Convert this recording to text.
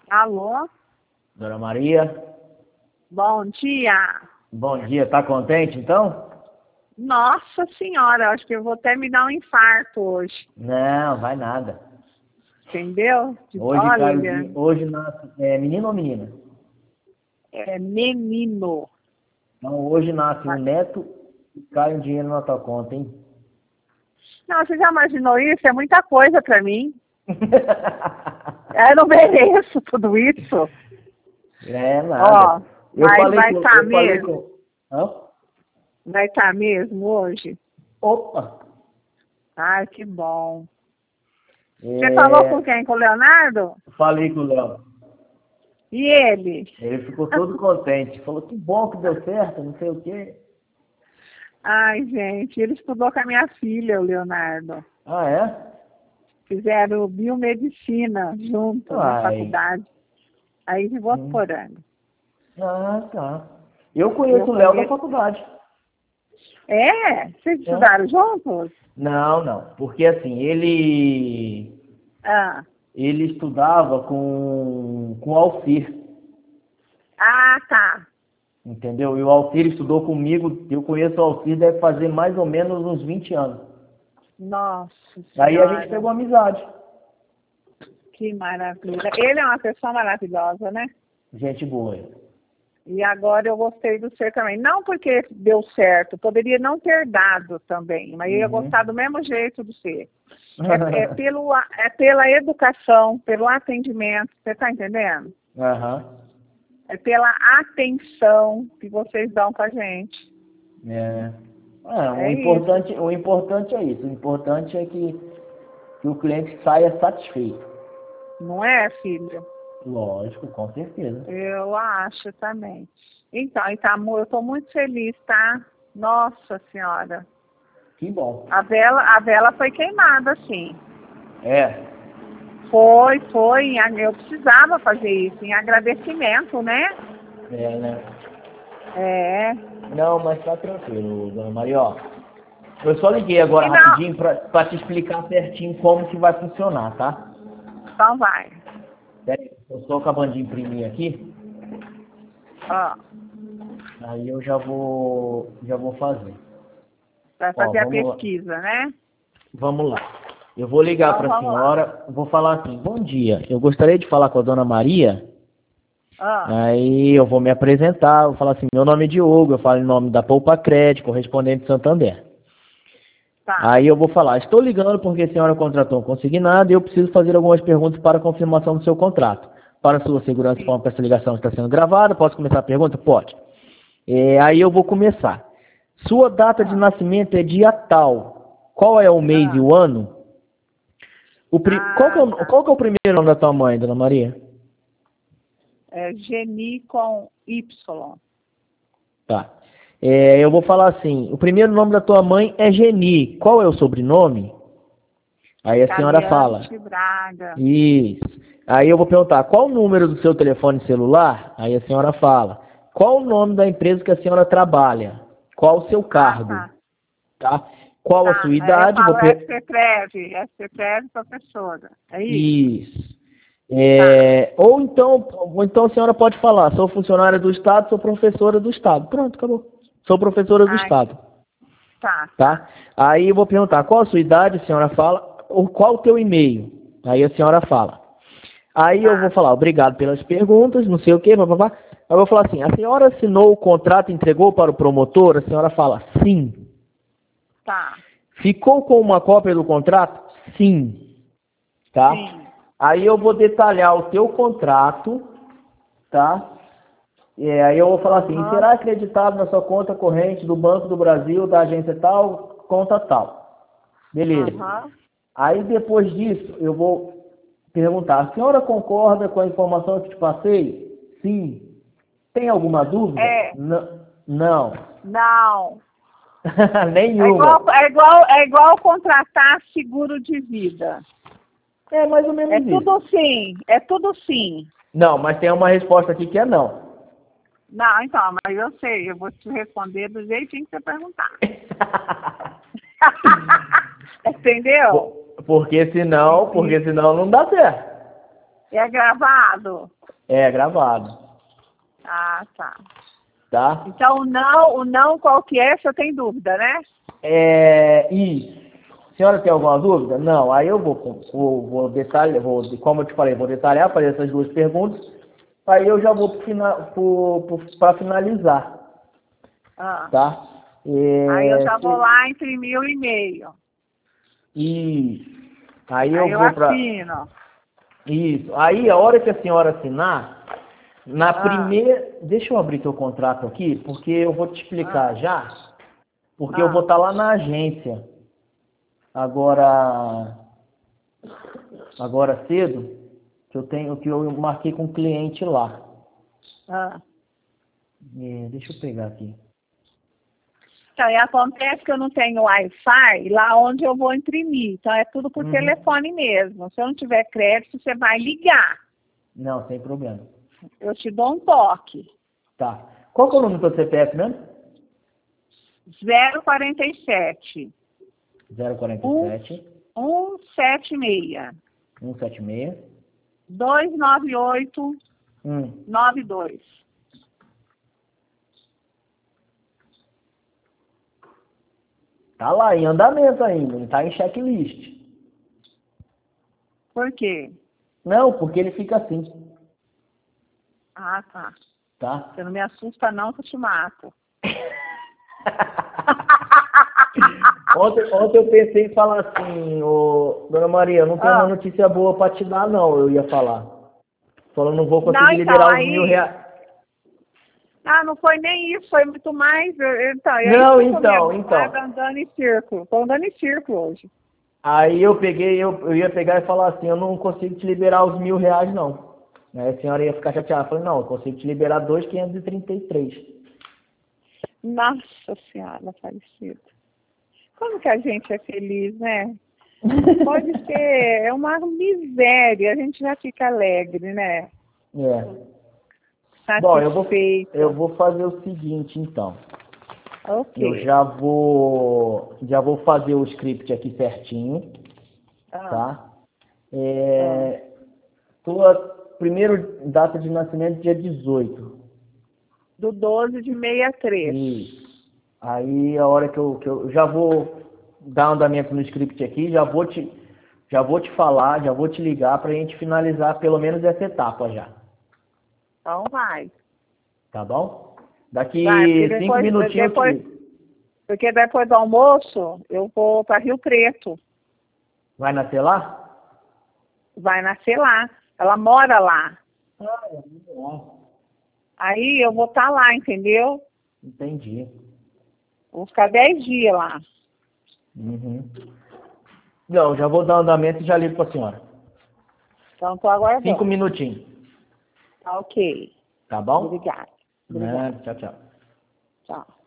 Alô? Dona Maria, Bom dia. bom dia. Tá contente, então? Nossa Senhora, acho que eu vou até me dar um infarto hoje. Não, vai nada. Entendeu? Hoje, Olha, hoje nasce, menino ou menina? é menino. Então, hoje nasce um neto e cai um dinheiro na tua conta, hein? Não, você já imaginou isso? É muita coisa pra mim. Eu não mereço tudo isso. É Ó, nada. mas vai estar Eu falei mesmo? com... Hã? Vai estar mesmo hoje? Opa! Ai, que bom. Você falou com quem? Com o Leonardo? Falei com o Léo. E ele? Ele ficou todo contente. Falou que bom que deu certo, não sei o quê. Ai, gente, ele estudou com a minha filha, o Leonardo. Ah, é? Fizeram biomedicina junto na Ai. faculdade. Aí de Votuporanga. Ah, tá. Eu Eu conheço o Léo da conheço. faculdade. É? Vocês É. estudaram juntos? Não, não. Porque assim, Ah, ele estudava com o Alcir, tá. entendeu? E o Alcir estudou comigo, eu conheço o Alcir, deve fazer mais ou menos uns 20 anos. Nossa Aí a gente Senhora, pegou amizade. que maravilha. Ele é uma pessoa maravilhosa, né? Gente boa. E agora eu gostei do ser também. Não porque deu certo, poderia não ter dado também, mas eu ia Uhum. gostar do mesmo jeito do ser. É pela educação, pelo atendimento, você está entendendo? Aham. É pela atenção que vocês dão com a gente. É. É isso. O importante é isso. O importante é que o cliente saia satisfeito. Não é, filho? Lógico, com certeza. Eu acho também. Então, amor, eu estou muito feliz, tá? Nossa Senhora. Que bom. A vela foi queimada, sim. É. Foi. Eu precisava fazer isso, em agradecimento, né? É, né? É. Não, mas tá tranquilo, dona Maria. Ó, eu só liguei agora E não. rapidinho pra te explicar certinho como que vai funcionar, tá? Então vai. Pera aí, eu estou acabando de imprimir aqui, Ó, aí eu já vou fazer. vai Ó, fazer a pesquisa, né? vamos lá. Eu vou ligar Então para a vamos lá. senhora, vou falar assim, bom dia, eu gostaria de falar com a dona Maria, Ah, aí eu vou me apresentar, vou falar assim, meu nome é Diogo, eu falo em nome da Poupa Crédito, correspondente de Santander. tá. Aí eu vou falar, estou ligando porque a senhora contratou um consignado e eu preciso fazer algumas perguntas para confirmação do seu contrato. Para sua segurança, Sim. informo que essa ligação está sendo gravada. Posso começar a pergunta? Pode. Aí eu vou começar. Sua data de Ah, nascimento é dia tal. Qual é o mês e ah, o ano? Qual, que é tá. qual que é o primeiro nome da tua mãe, dona Maria? É Geni com Y. Tá. Eu vou falar assim, o primeiro nome da tua mãe é Geni. Qual é o sobrenome? Aí a senhora fala. Caliante Braga. Isso. Aí eu vou perguntar, qual o número do seu telefone celular? Aí a senhora fala, qual o nome da empresa que a senhora trabalha? Qual o seu cargo? Tá. Tá? Qual a Tá. sua Aí eu idade? falo SCPREV, professora. É isso? Isso. Tá. Ou então a senhora pode falar, sou funcionária do Estado, sou professora do Estado. Pronto, acabou. Sou professora do Ai, Estado. tá. Tá? Aí eu vou perguntar, qual a sua idade? A senhora fala, ou qual o teu e-mail? Aí a senhora fala. Aí eu vou Tá. falar, obrigado pelas perguntas, não sei o quê, papapá. Aí eu vou falar assim, a senhora assinou o contrato e entregou para o promotor? A senhora fala, sim. Tá. Ficou com uma cópia do contrato? Sim. Tá? Sim. Aí eu vou detalhar o teu contrato, tá? Aí eu vou falar assim, Aham. será acreditado na sua conta corrente do Banco do Brasil, da agência tal, conta tal. Beleza. Aham. Aí depois disso, eu vou perguntar, a senhora concorda com a informação que te passei? Sim. Tem alguma dúvida? É. Não. Não. Nenhuma. É igual contratar seguro de vida. É mais ou menos É isso. tudo sim. É tudo sim. Não, mas tem uma resposta aqui que é não. Não, então, mas eu sei, eu vou te responder do jeitinho que você perguntar. Entendeu? Porque senão não dá certo. É gravado? É gravado. Ah, tá. Tá? Então o não qual que é, você tem dúvida, né? Isso. A senhora tem alguma dúvida? Não. Aí eu vou detalhar, como eu te falei, vou detalhar, fazer essas duas perguntas. Aí eu já vou para finalizar. Ah. Tá? Aí eu já vou lá imprimir o e-mail. Isso. Aí Aí eu eu vou para... assino. Isso. Aí a hora que a senhora assinar, na Ah. primeira... Deixa eu abrir teu contrato aqui, porque eu vou te explicar já. Porque eu vou estar lá na agência. Agora cedo, que eu marquei com o cliente lá. Deixa eu pegar aqui. Então, e acontece que eu não tenho Wi-Fi lá onde eu vou imprimir. Então, é tudo por telefone mesmo. Se eu não tiver crédito, você vai ligar. Não, sem problema. Eu te dou um toque. Tá. Qual que é o número do seu CPF mesmo? 047. 047. 176. 176. 298. 92. Tá lá em andamento ainda, não tá em checklist. Por quê? Não, porque ele fica assim. Ah, tá. Tá? Você não me assusta não que eu te mato. Ontem eu pensei em falar assim, Dona Maria, não tenho uma notícia boa para te dar não, eu ia falar. Falando, não vou conseguir liberar os R$1.000. Ah, não foi nem isso, foi muito mais. Andando em círculo. Estou andando em círculo hoje. Aí eu ia pegar e falar assim, eu não consigo te liberar os R$1.000 não. Aí a senhora ia ficar chateada. Eu falei, não, eu consigo te liberar 2.533. Nossa Senhora, falecido. Como que a gente é feliz, né? Pode ser, é uma miséria, a gente já fica alegre, né? Bom, eu vou fazer o seguinte, então. Ok. Eu já vou fazer o script aqui certinho, tá? Tua primeira data de nascimento, dia 18. Do 12 de 63. Isso. Aí a hora que eu já vou dar andamento no script aqui, já vou te falar, já vou te ligar pra gente finalizar pelo menos essa etapa já. Então vai. Tá bom? Daqui 5 minutinhos eu te ligo. Porque depois do almoço eu vou para Rio Preto. Vai nascer lá? Vai nascer lá. Ela mora lá. Aí eu vou estar lá, entendeu? Entendi. Vou ficar 10 dias lá. Não, já vou dar andamento e já ligo pra senhora. Então tô aguardando. 5 minutinhos. Tá ok. Tá bom? Obrigada. Tchau, tchau. Tchau.